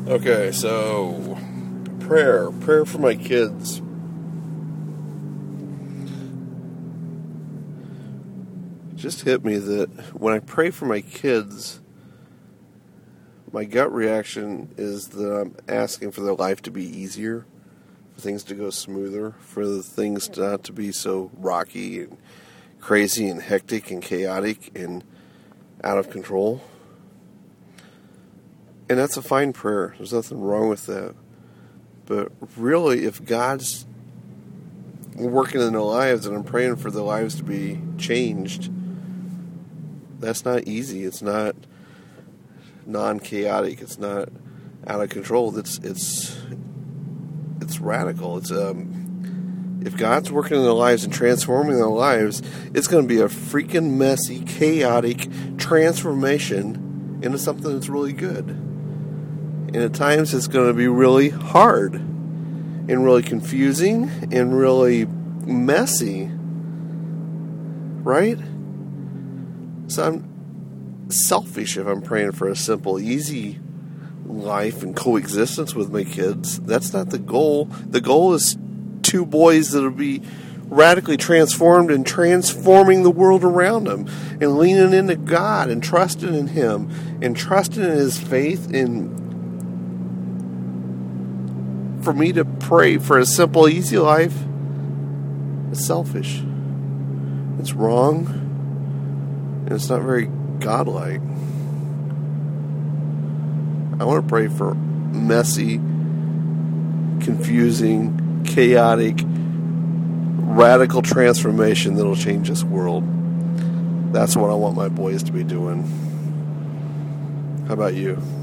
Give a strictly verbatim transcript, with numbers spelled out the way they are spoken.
Okay, so prayer, prayer for my kids. It just hit me that when I pray for my kids, my gut reaction is that I'm asking for their life to be easier, for things to go smoother, for the things not to be so rocky and crazy and hectic and chaotic and out of control. And that's a fine prayer. There's nothing wrong with that. But really, if God's working in their lives and I'm praying for their lives to be changed, that's not easy. It's not non-chaotic. It's not out of control. It's it's it's radical. It's um, if God's working in their lives and transforming their lives, it's going to be a freaking messy, chaotic transformation into something that's really good. And at times it's going to be really hard and really confusing and really messy. Right? So I'm selfish if I'm praying for a simple, easy life and coexistence with my kids. That's not the goal. The goal is two boys that will be radically transformed and transforming the world around them and leaning into God and trusting in Him and trusting in His faith. And for me to pray for a simple, easy life is selfish. It's wrong. And it's not very godlike. I want to pray for messy, confusing, chaotic, radical transformation that'll change this world. That's what I want my boys to be doing. How about you?